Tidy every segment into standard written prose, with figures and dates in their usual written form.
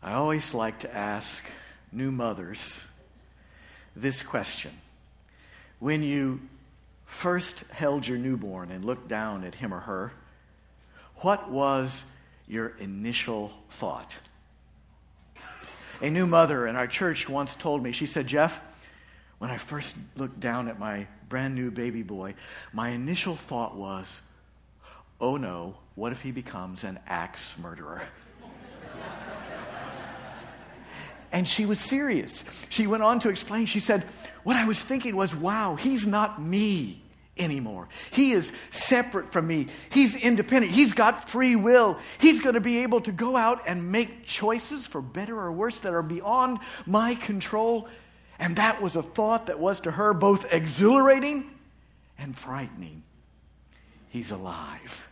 I always like to ask new mothers this question. When you first held your newborn and looked down at him or her, what was your initial thought? A new mother in our church once told me, she said, "Jeff, when I first looked down at my brand new baby boy, my initial thought was, oh no, what if he becomes an axe murderer?" And she was serious. She went on to explain, she said, what I was thinking was, wow, he's not me anymore. He is separate from me. He's independent. He's got free will. He's going to be able to go out and make choices, for better or worse, that are beyond my control. And that was a thought that was to her both exhilarating and frightening. He's alive.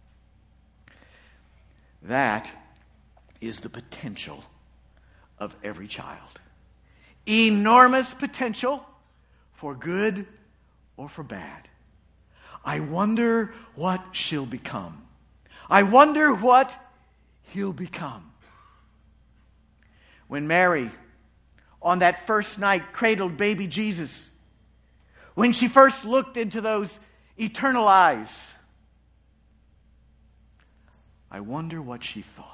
That is the potential of every child. Enormous potential for good or for bad. I wonder what she'll become. I wonder what he'll become. When Mary, on that first night, cradled baby Jesus, when she first looked into those eternal eyes, I wonder what she thought.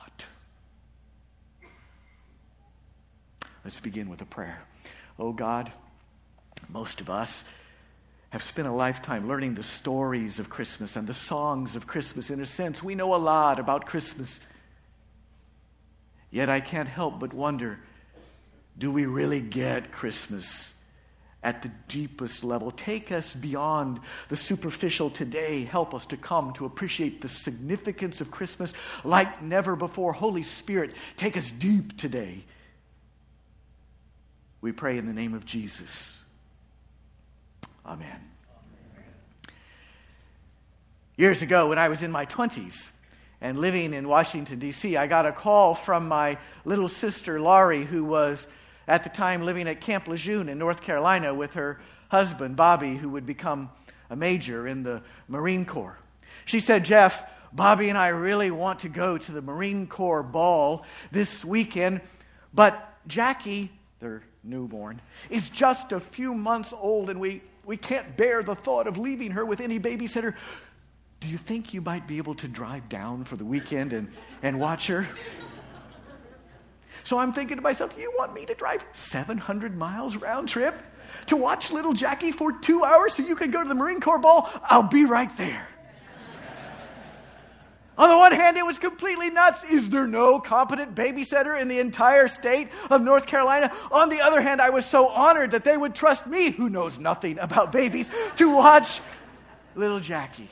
Let's begin with a prayer. Oh God, most of us have spent a lifetime learning the stories of Christmas and the songs of Christmas. In a sense, we know a lot about Christmas. Yet I can't help but wonder, do we really get Christmas at the deepest level? Take us beyond the superficial today. Help us to come to appreciate the significance of Christmas like never before. Holy Spirit, take us deep today. We pray in the name of Jesus. Amen. Years ago, when I was in my 20s and living in Washington, D.C., I got a call from my little sister, Laurie, who was at the time living at Camp Lejeune in North Carolina with her husband, Bobby, who would become a major in the Marine Corps. She said, "Jeff, Bobby and I really want to go to the Marine Corps ball this weekend, but Jackie," their newborn, "is just a few months old and we can't bear the thought of leaving her with any babysitter. Do you think you might be able to drive down for the weekend and watch her?" So I'm thinking to myself, you want me to drive 700 miles round trip to watch little Jackie for 2 hours so you can go to the Marine Corps ball? I'll be right there. On the one hand, it was completely nuts. Is there no competent babysitter in the entire state of North Carolina? On the other hand, I was so honored that they would trust me, who knows nothing about babies, to watch little Jackie.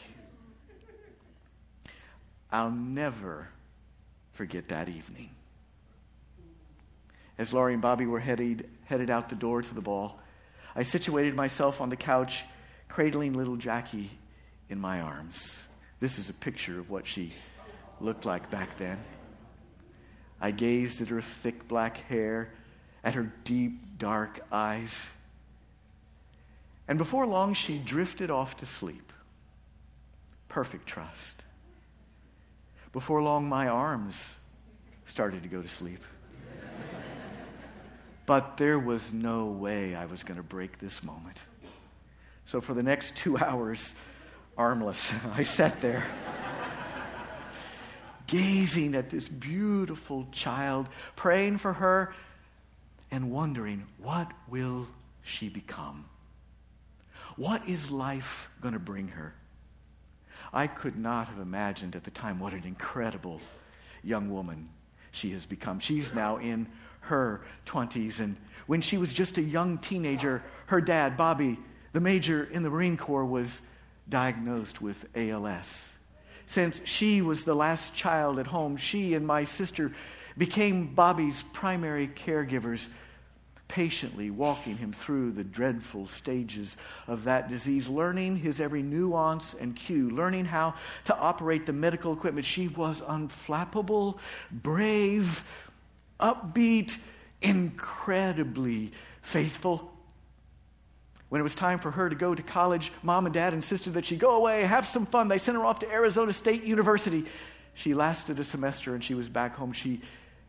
I'll never forget that evening. As Laurie and Bobby were headed out the door to the ball, I situated myself on the couch, cradling little Jackie in my arms. This is a picture of what she looked like back then. I gazed at her thick black hair, at her deep, dark eyes. And before long, she drifted off to sleep. Perfect trust. Before long, my arms started to go to sleep. But there was no way I was going to break this moment. So for the next 2 hours, armless, I sat there, gazing at this beautiful child, praying for her, and wondering, what will she become? What is life going to bring her? I could not have imagined at the time what an incredible young woman she has become. She's now in her 20s, and when she was just a young teenager, her dad, Bobby, the major in the Marine Corps, was diagnosed with ALS. Since she was the last child at home, she and my sister became Bobby's primary caregivers, patiently walking him through the dreadful stages of that disease, learning his every nuance and cue, learning how to operate the medical equipment. She was unflappable, brave, upbeat, incredibly faithful. When it was time for her to go to college, Mom and Dad insisted that she go away, have some fun. They sent her off to Arizona State University. She lasted a semester and she was back home. She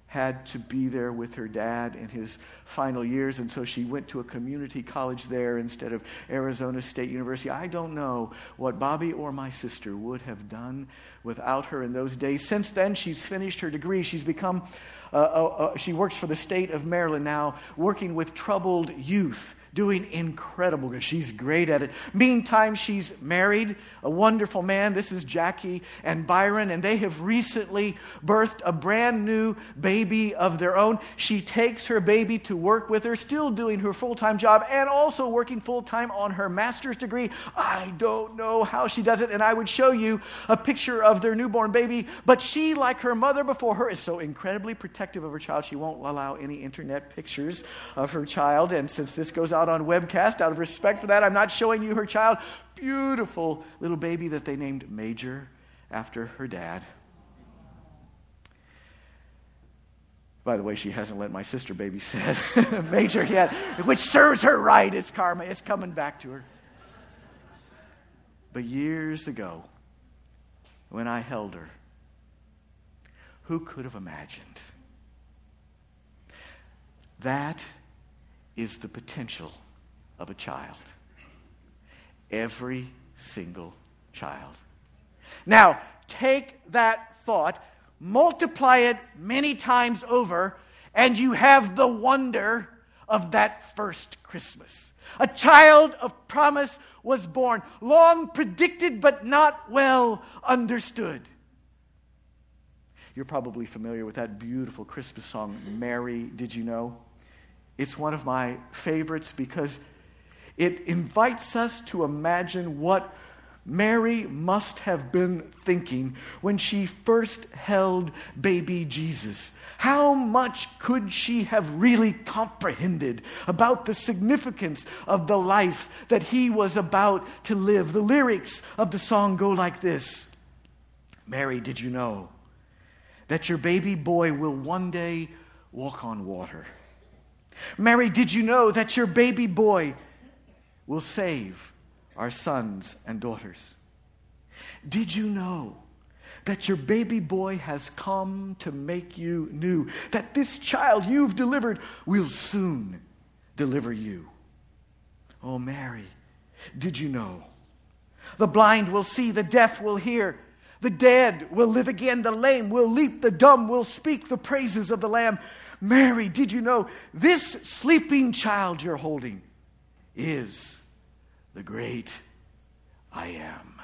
had to be there with her dad in his final years, and so she went to a community college there instead of Arizona State University. I don't know what Bobby or my sister would have done without her in those days. Since then, she's finished her degree. She's become, she works for the state of Maryland now, working with troubled youth, doing incredible good. She's great at it. Meantime, she's married a wonderful man. This is Jackie and Byron, and they have recently birthed a brand new baby of their own. She takes her baby to work with her, still doing her full-time job and also working full-time on her master's degree. I don't know how she does it, and I would show you a picture of their newborn baby, but she, like her mother before her, is so incredibly protective of her child. She won't allow any internet pictures of her child, and since this goes out on webcast, out of respect for that, I'm not showing you her child. Beautiful little baby that they named Major after her dad. By the way, she hasn't let my sister babysit Major yet, which serves her right. It's karma. It's coming back to her. But years ago, when I held her, who could have imagined? That is the potential of a child. Every single child. Now, take that thought, multiply it many times over, and you have the wonder of that first Christmas. A child of promise was born, long predicted but not well understood. You're probably familiar with that beautiful Christmas song, Mary, Did You Know? It's one of my favorites because it invites us to imagine what Mary must have been thinking when she first held baby Jesus. How much could she have really comprehended about the significance of the life that he was about to live? The lyrics of the song go like this. Mary, did you know that your baby boy will one day walk on water? Mary, did you know that your baby boy will save our sons and daughters? Did you know that your baby boy has come to make you new? That this child you've delivered will soon deliver you? Oh, Mary, did you know? The blind will see, the deaf will hear, the dead will live again, the lame will leap, the dumb will speak the praises of the Lamb. Mary, did you know this sleeping child you're holding is the great I Am?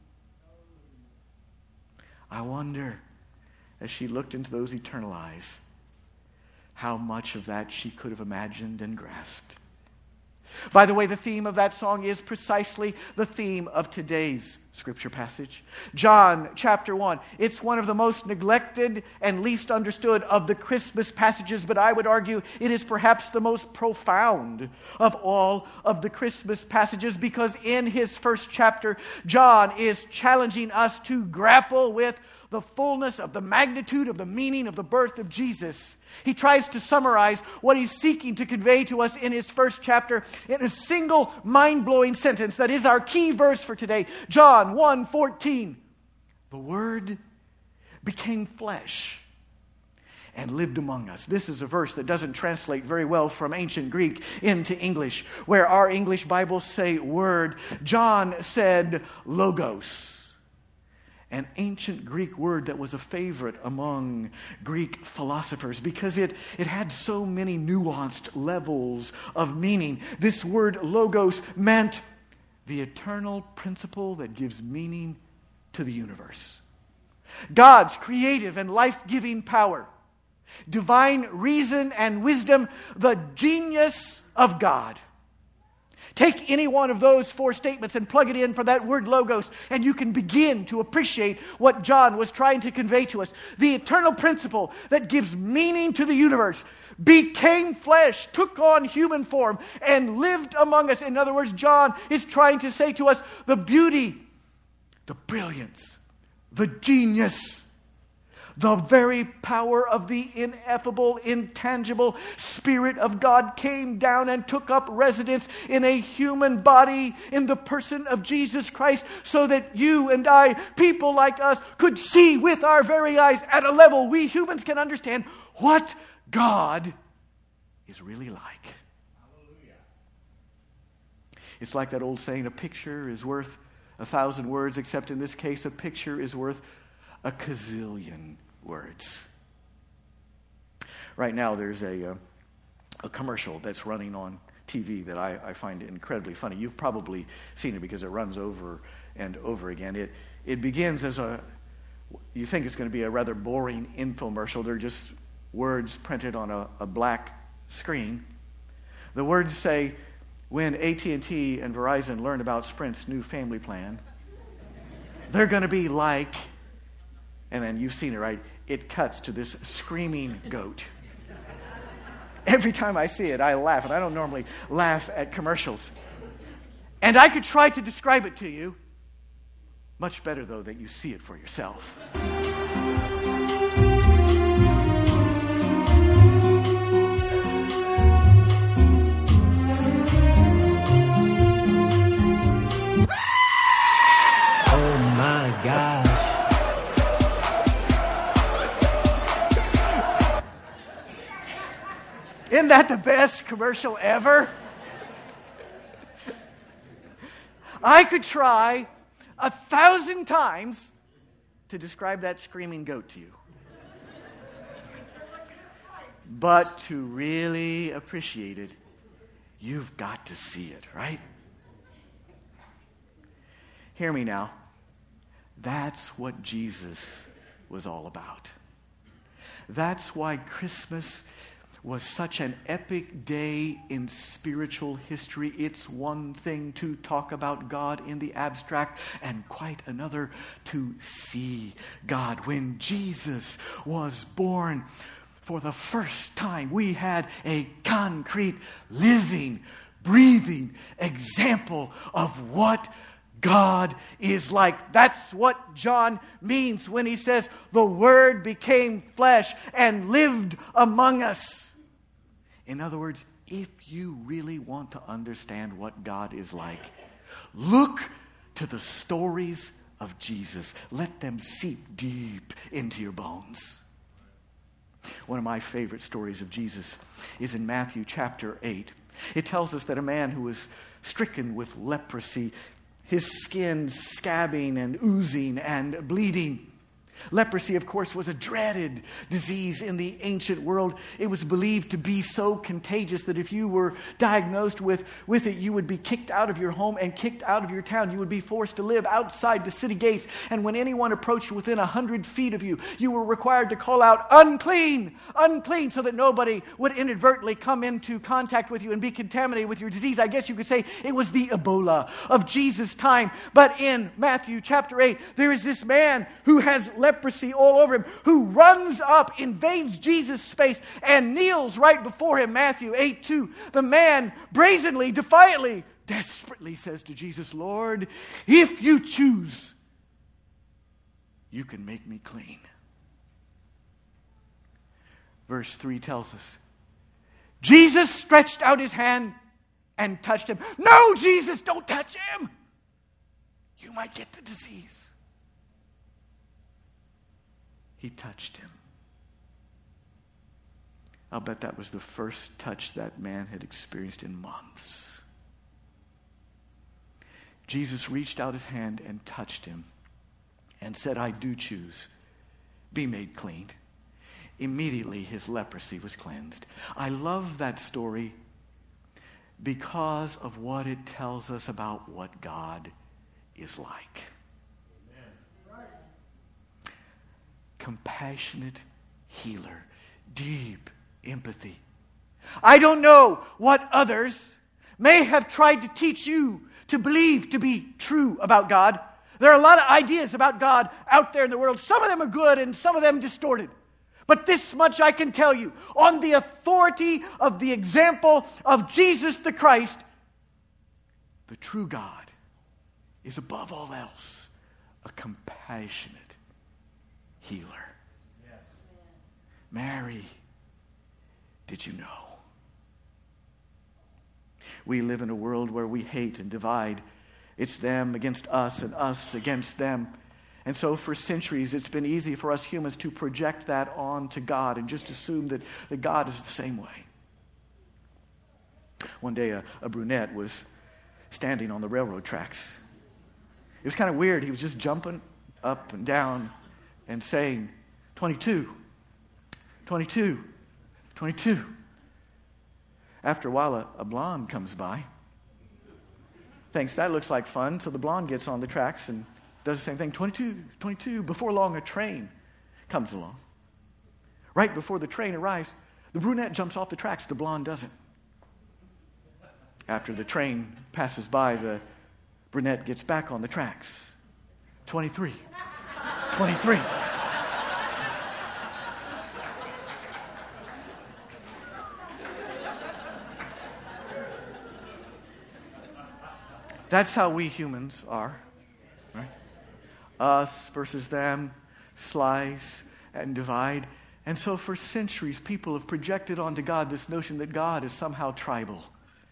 I wonder, as she looked into those eternal eyes, how much of that she could have imagined and grasped. By the way, the theme of that song is precisely the theme of today's scripture passage. John chapter 1. It's one of the most neglected and least understood of the Christmas passages, but I would argue it is perhaps the most profound of all of the Christmas passages, because in his first chapter, John is challenging us to grapple with the fullness of the magnitude of the meaning of the birth of Jesus. He tries to summarize what he's seeking to convey to us in his first chapter in a single mind-blowing sentence that is our key verse for today. John 1:14. The Word became flesh and lived among us. This is a verse that doesn't translate very well from ancient Greek into English. Where our English Bibles say word, John said logos. An ancient Greek word that was a favorite among Greek philosophers because it had so many nuanced levels of meaning. This word logos meant the eternal principle that gives meaning to the universe. God's creative and life-giving power, divine reason and wisdom, the genius of God. Take any one of those four statements and plug it in for that word logos, and you can begin to appreciate what John was trying to convey to us. The eternal principle that gives meaning to the universe became flesh, took on human form, and lived among us. In other words, John is trying to say to us the beauty, the brilliance, the genius The very power of the ineffable, intangible Spirit of God came down and took up residence in a human body in the person of Jesus Christ, so that you and I, people like us, could see with our very eyes at a level we humans can understand what God is really like. It's like that old saying, a picture is worth 1,000 words, except in this case, a picture is worth a gazillion words. Right now, there's a commercial that's running on TV that I find incredibly funny. You've probably seen it because it runs over and over again. It begins as you think it's going to be a rather boring infomercial. They're just words printed on a black screen. The words say, when AT&T and Verizon learn about Sprint's new family plan, they're going to be like, and then you've seen it, right? It cuts to this screaming goat. Every time I see it, I laugh, and I don't normally laugh at commercials. And I could try to describe it to you. Much better, though, that you see it for yourself. Gosh. Isn't that the best commercial ever? I could try 1,000 times to describe that screaming goat to you. But to really appreciate it, you've got to see it, right? Hear me now. That's what Jesus was all about. That's why Christmas was such an epic day in spiritual history. It's one thing to talk about God in the abstract, and quite another to see God. When Jesus was born, for the first time, we had a concrete, living, breathing example of what God is like. That's what John means when he says, the Word became flesh and lived among us. In other words, if you really want to understand what God is like, look to the stories of Jesus. Let them seep deep into your bones. One of my favorite stories of Jesus is in Matthew chapter 8. It tells us that a man who was stricken with leprosy, his skin scabbing and oozing and bleeding. Leprosy, of course, was a dreaded disease in the ancient world. It was believed to be so contagious that if you were diagnosed with it, you would be kicked out of your home and kicked out of your town. You would be forced to live outside the city gates. And when anyone approached within 100 feet of you, you were required to call out, unclean, unclean, so that nobody would inadvertently come into contact with you and be contaminated with your disease. I guess you could say it was the Ebola of Jesus' time. But in Matthew chapter 8, there is this man who has leprosy all over him, who runs up, invades Jesus' space, and kneels right before him. Matthew 8:2. The man brazenly, defiantly, desperately says to Jesus, Lord, if you choose, you can make me clean. Verse 3 tells us, Jesus stretched out his hand and touched him. No, Jesus, don't touch him. You might get the disease. He touched him. I'll bet that was the first touch that man had experienced in months. Jesus reached out his hand and touched him and said, I do choose. Be made clean. Immediately his leprosy was cleansed. I love that story because of what it tells us about what God is like. Compassionate healer, deep empathy. I don't know what others may have tried to teach you to believe to be true about God. There are a lot of ideas about God out there in the world. Some of them are good and some of them distorted. But this much I can tell you, on the authority of the example of Jesus the Christ, the true God is above all else a compassionate healer. Mary, did you know? We live in a world where we hate and divide. It's them against us and us against them. And so for centuries, it's been easy for us humans to project that onto God and just assume that God is the same way. One day, a brunette was standing on the railroad tracks. It was kind of weird. He was just jumping up and down and saying, 22, 22, 22. After a while, a blonde comes by. Thinks that looks like fun, so the blonde gets on the tracks and does the same thing, 22, 22. Before long, a train comes along. Right before the train arrives, the brunette jumps off the tracks, the blonde doesn't. After the train passes by, the brunette gets back on the tracks. 23, 23. That's how we humans are, right? Us versus them, slice and divide. And so for centuries, people have projected onto God this notion that God is somehow tribal.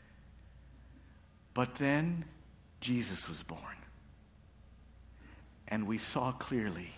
But then Jesus was born. And we saw clearly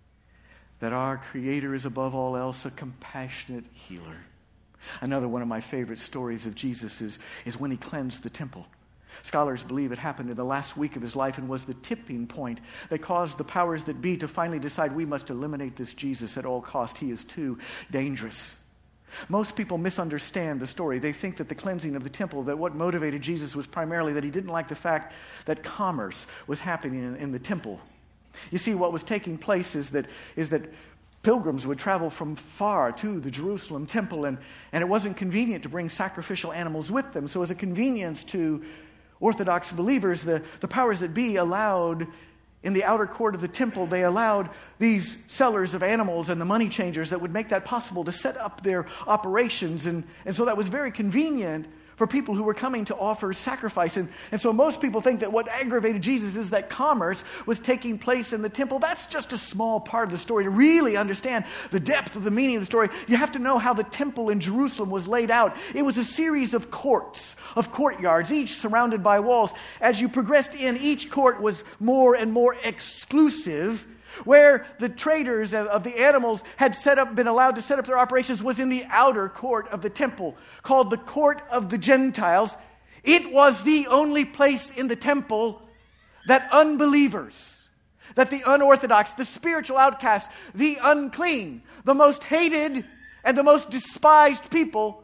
that our Creator is above all else a compassionate healer. Another one of my favorite stories of Jesus is when he cleansed the temple. Scholars believe it happened in the last week of his life and was the tipping point that caused the powers that be to finally decide we must eliminate this Jesus at all cost. He is too dangerous. Most people misunderstand the story. They think that the cleansing of the temple, that what motivated Jesus was primarily that he didn't like the fact that commerce was happening in the temple. You see, what was taking place is that pilgrims would travel from far to the Jerusalem temple, and it wasn't convenient to bring sacrificial animals with them. So as a convenience to Orthodox believers, the powers that be allowed, in the outer court of the temple, they allowed these sellers of animals and the money changers that would make that possible to set up their operations. And so that was very convenient for people who were coming to offer sacrifice. And so most people think that what aggravated Jesus is that commerce was taking place in the temple. That's just a small part of the story. To really understand the depth of the meaning of the story, you have to know how the temple in Jerusalem was laid out. It was a series of courts, of courtyards, each surrounded by walls. As you progressed in, each court was more and more exclusive. Where the traders of the animals had been allowed to set up their operations was in the outer court of the temple, called the court of the Gentiles. It was the only place in the temple that unbelievers, that the unorthodox, the spiritual outcasts, the unclean, the most hated and the most despised people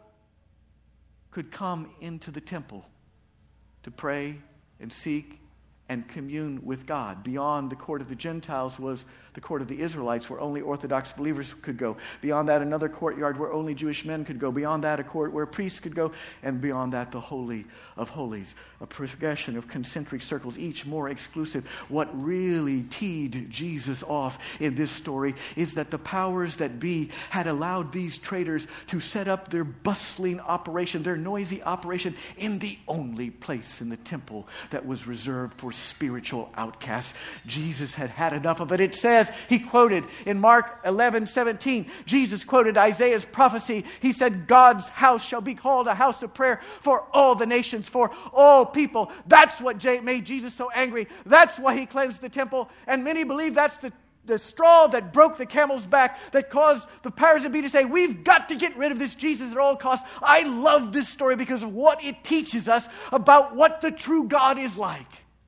could come into the temple to pray and seek and commune with God. Beyond the court of the Gentiles was the court of the Israelites, where only Orthodox believers could go. Beyond that, another courtyard where only Jewish men could go. Beyond that, a court where priests could go. And beyond that, the Holy of Holies, a progression of concentric circles, each more exclusive. What really teed Jesus off in this story is that the powers that be had allowed these traders to set up their bustling operation, their noisy operation, in the only place in the temple that was reserved for spiritual outcasts. Jesus had had enough of it. It says, he quoted in Mark 11:17, Jesus quoted Isaiah's prophecy. He said, God's house shall be called a house of prayer for all the nations, for all people. That's what made Jesus so angry. That's why he cleansed the temple. And many believe that's the straw that broke the camel's back, that caused the powers that be to say, we've got to get rid of this Jesus at all costs. I love this story because of what it teaches us about what the true God is like.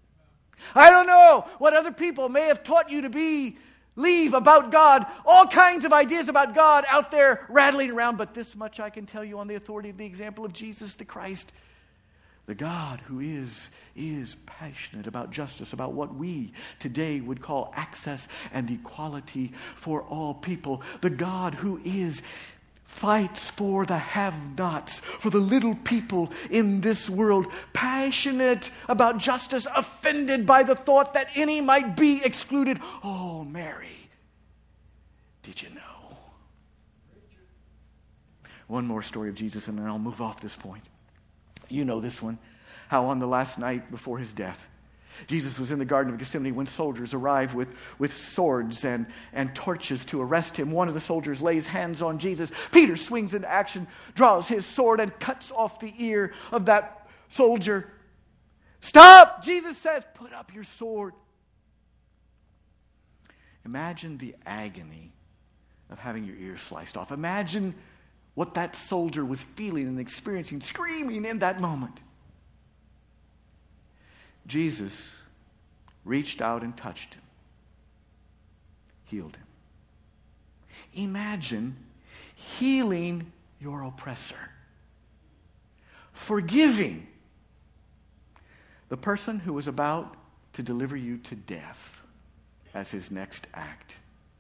I don't know what other people may have taught you to believe about God. All kinds of ideas about God out there rattling around. But this much I can tell you on the authority of the example of Jesus the Christ. The God who is passionate about justice, about what we today would call access and equality for all people. The God who fights for the have-nots, for the little people in this world, passionate about justice, offended by the thought that any might be excluded. Oh, Mary, did you know? One more story of Jesus, and then I'll move off this point. You know this one, how on the last night before his death, Jesus was in the Garden of Gethsemane when soldiers arrived with swords and torches to arrest him. One of the soldiers lays hands on Jesus. Peter swings into action, draws his sword, and cuts off the ear of that soldier. Stop! Jesus says, put up your sword. Imagine the agony of having your ear sliced off. Imagine what that soldier was feeling and experiencing, screaming in that moment. Jesus reached out and touched him, healed him. Imagine healing your oppressor, forgiving the person who was about to deliver you to death as his next act.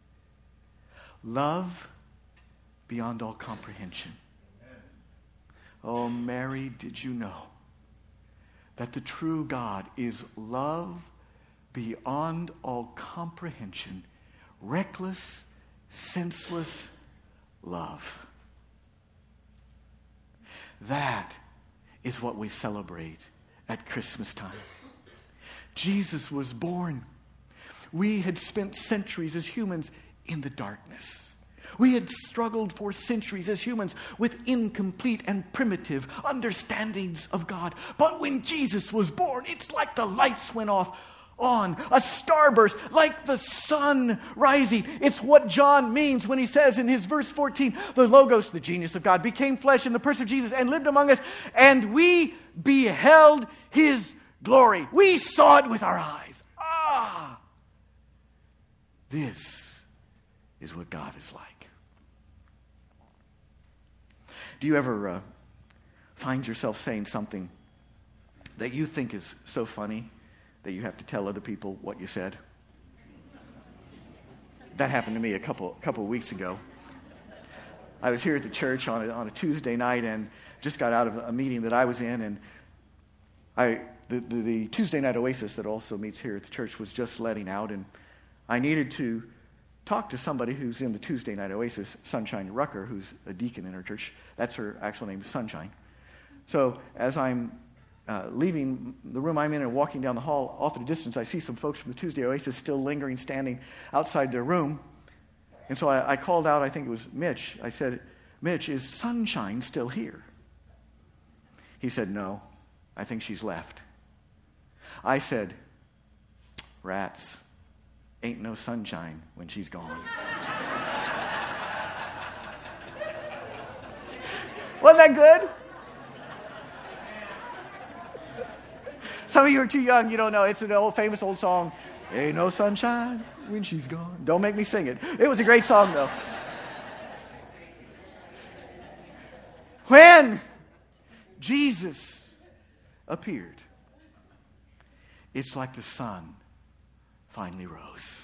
Love beyond all comprehension. Oh, Mary, did you know that the true God is love beyond all comprehension, reckless, senseless love? That is what we celebrate at Christmas time. Jesus was born. We had spent centuries as humans in the darkness. We had struggled for centuries as humans with incomplete and primitive understandings of God. But when Jesus was born, it's like the lights went off on, a starburst, like the sun rising. It's what John means when he says in his verse 14, the Logos, the genius of God, became flesh in the person of Jesus and lived among us, and we beheld his glory. We saw it with our eyes. This is what God is like. Do you ever find yourself saying something that you think is so funny that you have to tell other people what you said? That happened to me a couple of weeks ago. I was here at the church on a Tuesday night and just got out of a meeting that I was in, and the Tuesday night Oasis that also meets here at the church was just letting out, and I needed to talk to somebody who's in the Tuesday night Oasis, Sunshine Rucker, who's a deacon in our church. That's her actual name, is Sunshine. So as I'm leaving the room I'm in and walking down the hall, off at a distance, I see some folks from the Tuesday Oasis still lingering, standing outside their room. And so I called out, I think it was Mitch. I said, Mitch, is Sunshine still here? He said, no, I think she's left. I said, rats. Ain't no sunshine when she's gone. Wasn't that good? Some of you are too young, you don't know. It's an famous old song. Ain't no sunshine when she's gone. Don't make me sing it. It was a great song, though. When Jesus appeared, it's like the sun finally rose.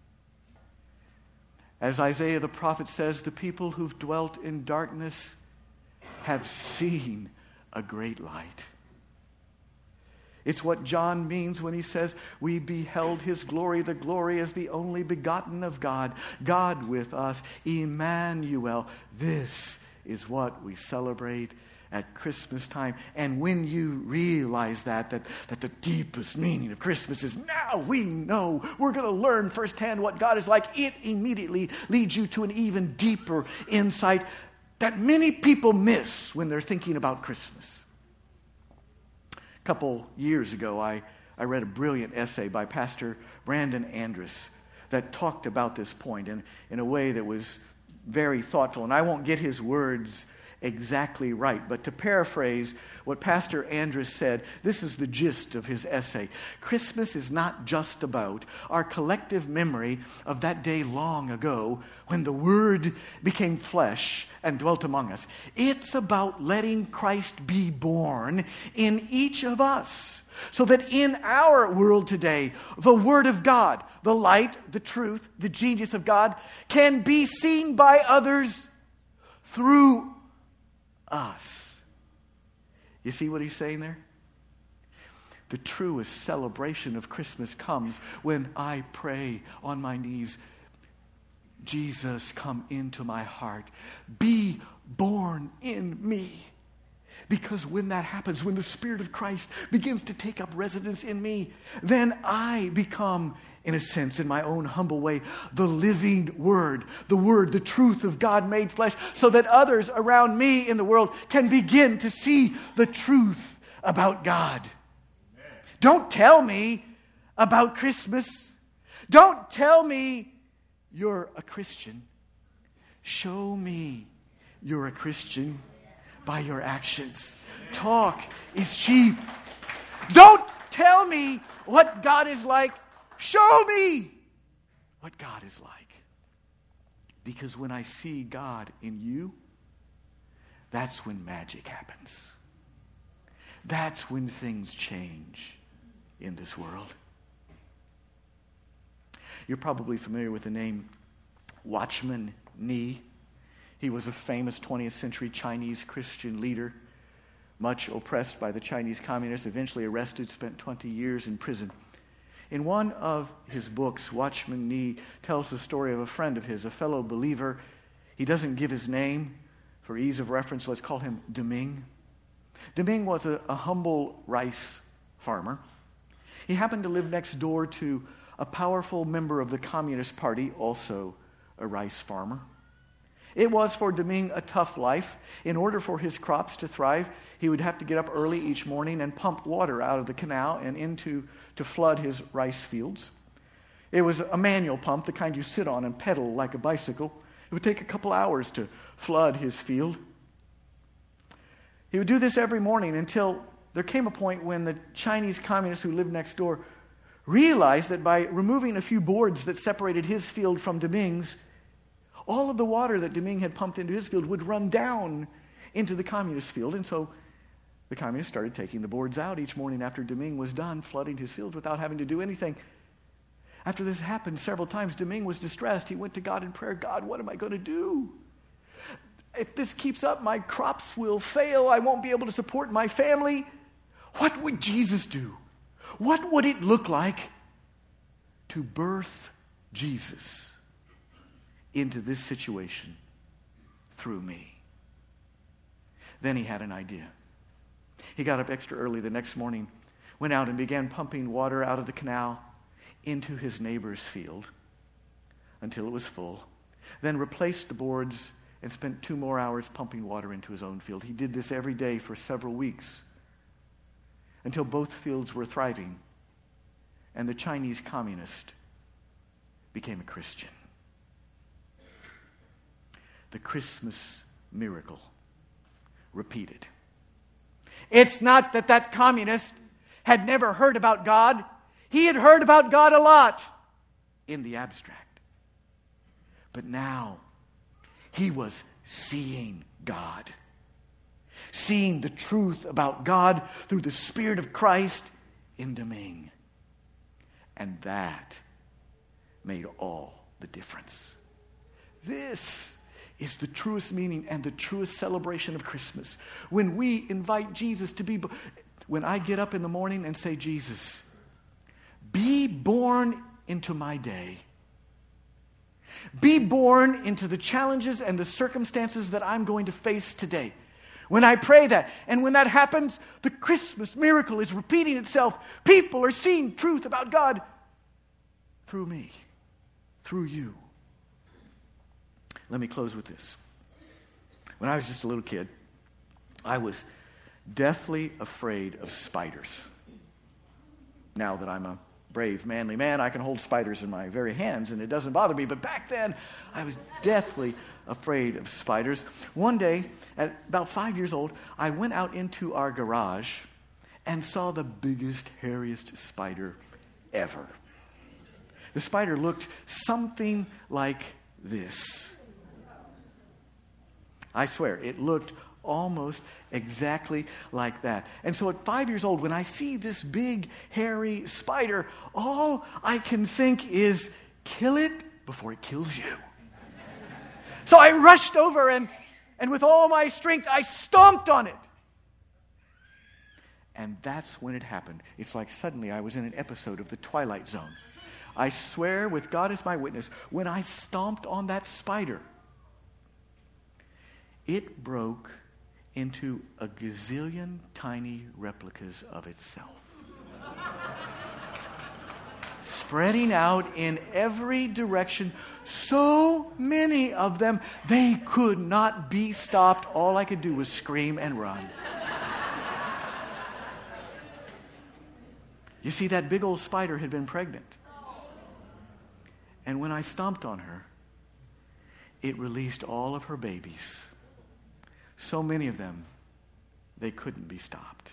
As Isaiah the prophet says, the people who've dwelt in darkness have seen a great light. It's what John means when he says, we beheld his glory. The glory is the only begotten of God, God with us, Emmanuel. This is what we celebrate at Christmas time. And when you realize that the deepest meaning of Christmas is now we know, we're going to learn firsthand what God is like, it immediately leads you to an even deeper insight that many people miss when they're thinking about Christmas. A couple years ago, I read a brilliant essay by Pastor Brandon Andrus that talked about this point in a way that was very thoughtful. And I won't get his words exactly right, but to paraphrase what Pastor Andrus said, this is the gist of his essay. Christmas is not just about our collective memory of that day long ago when the Word became flesh and dwelt among us. It's about letting Christ be born in each of us, so that in our world today, the Word of God, the light, the truth, the genius of God, can be seen by others through us. You see what he's saying there? The truest celebration of Christmas comes when I pray on my knees, Jesus, come into my heart. Be born in me. Because when that happens, when the Spirit of Christ begins to take up residence in me, then I become, in a sense, in my own humble way, the living Word, the truth of God made flesh, so that others around me in the world can begin to see the truth about God. Amen. Don't tell me about Christmas. Don't tell me you're a Christian. Show me you're a Christian by your actions. Talk is cheap. Don't tell me what God is like. Show me what God is like. Because when I see God in you, that's when magic happens. That's when things change in this world. You're probably familiar with the name Watchman Nee. He was a famous 20th century Chinese Christian leader, much oppressed by the Chinese communists, eventually arrested, spent 20 years in prison. In one of his books, Watchman Nee tells the story of a friend of his, a fellow believer. He doesn't give his name for ease of reference. Let's call him Deming. Deming was a humble rice farmer. He happened to live next door to a powerful member of the Communist Party, also a rice farmer. It was for Deming a tough life. In order for his crops to thrive, he would have to get up early each morning and pump water out of the canal and to flood his rice fields. It was a manual pump, the kind you sit on and pedal like a bicycle. It would take a couple hours to flood his field. He would do this every morning until there came a point when the Chinese communists who lived next door realized that by removing a few boards that separated his field from Deming's, all of the water that Deming had pumped into his field would run down into the communist field. And so the communists started taking the boards out each morning after Deming was done flooding his fields without having to do anything. After this happened several times, Deming was distressed. He went to God in prayer. God, what am I going to do? If this keeps up, my crops will fail. I won't be able to support my family. What would Jesus do? What would it look like to birth Jesus into this situation through me? Then he had an idea. He got up extra early the next morning, went out and began pumping water out of the canal into his neighbor's field until it was full, then replaced the boards and spent 2 more hours pumping water into his own field. He did this every day for several weeks until both fields were thriving and the Chinese communist became a Christian. The Christmas miracle repeated. It's not that communist had never heard about God. He had heard about God a lot in the abstract. But now he was seeing God. Seeing the truth about God through the Spirit of Christ in Deming. And that made all the difference. This is the truest meaning and the truest celebration of Christmas. When we invite Jesus to be... When I get up in the morning and say, Jesus, be born into my day. Be born into the challenges and the circumstances that I'm going to face today. When I pray that, and when that happens, the Christmas miracle is repeating itself. People are seeing truth about God through me, through you. Let me close with this. When I was just a little kid, I was deathly afraid of spiders. Now that I'm a brave, manly man, I can hold spiders in my very hands, and it doesn't bother me. But back then, I was deathly afraid of spiders. One day, at about 5 years old, I went out into our garage and saw the biggest, hairiest spider ever. The spider looked something like this. I swear, it looked almost exactly like that. And so at 5 years old, when I see this big, hairy spider, all I can think is, kill it before it kills you. So I rushed over and with all my strength, I stomped on it. And that's when it happened. It's like suddenly I was in an episode of The Twilight Zone. I swear with God as my witness, when I stomped on that spider, it broke into a gazillion tiny replicas of itself. Spreading out in every direction, so many of them, they could not be stopped. All I could do was scream and run. You see, that big old spider had been pregnant. And when I stomped on her, it released all of her babies. So many of them, they couldn't be stopped.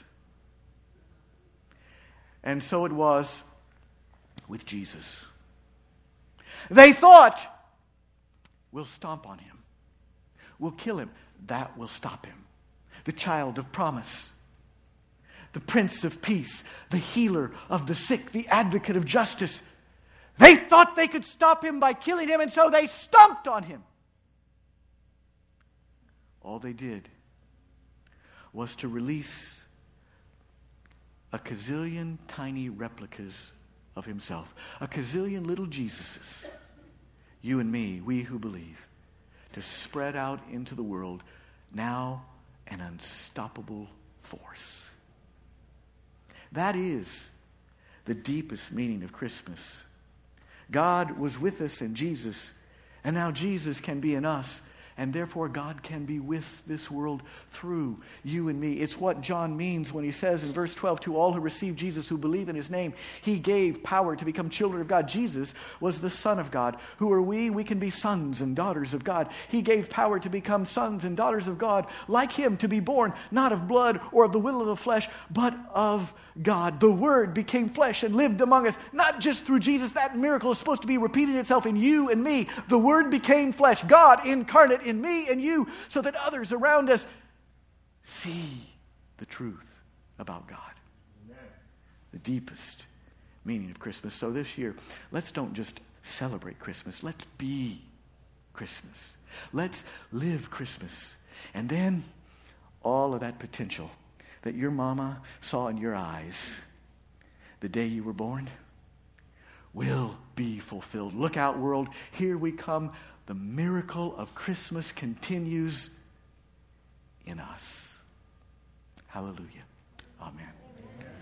And so it was with Jesus. They thought, we'll stomp on him. We'll kill him. That will stop him. The child of promise. The Prince of Peace. The healer of the sick. The advocate of justice. They thought they could stop him by killing him, and so they stomped on him. All they did was to release a gazillion tiny replicas of himself. A gazillion little Jesuses. You and me, we who believe. To spread out into the world, now an unstoppable force. That is the deepest meaning of Christmas. God was with us in Jesus, and now Jesus can be in us. And therefore, God can be with this world through you and me. It's what John means when he says in verse 12, to all who receive Jesus, who believe in his name, he gave power to become children of God. Jesus was the Son of God. Who are we? We can be sons and daughters of God. He gave power to become sons and daughters of God, like him, to be born not of blood or of the will of the flesh, but of God. The Word became flesh and lived among us, not just through Jesus. That miracle is supposed to be repeating itself in you and me. The Word became flesh, God incarnate in me and you, so that others around us see the truth about God. Amen. The deepest meaning of Christmas. So this year, let's don't just celebrate Christmas. Let's be Christmas. Let's live Christmas. And then all of that potential that your mama saw in your eyes the day you were born will be fulfilled. Look out, world. Here we come. The miracle of Christmas continues in us. Hallelujah. Amen.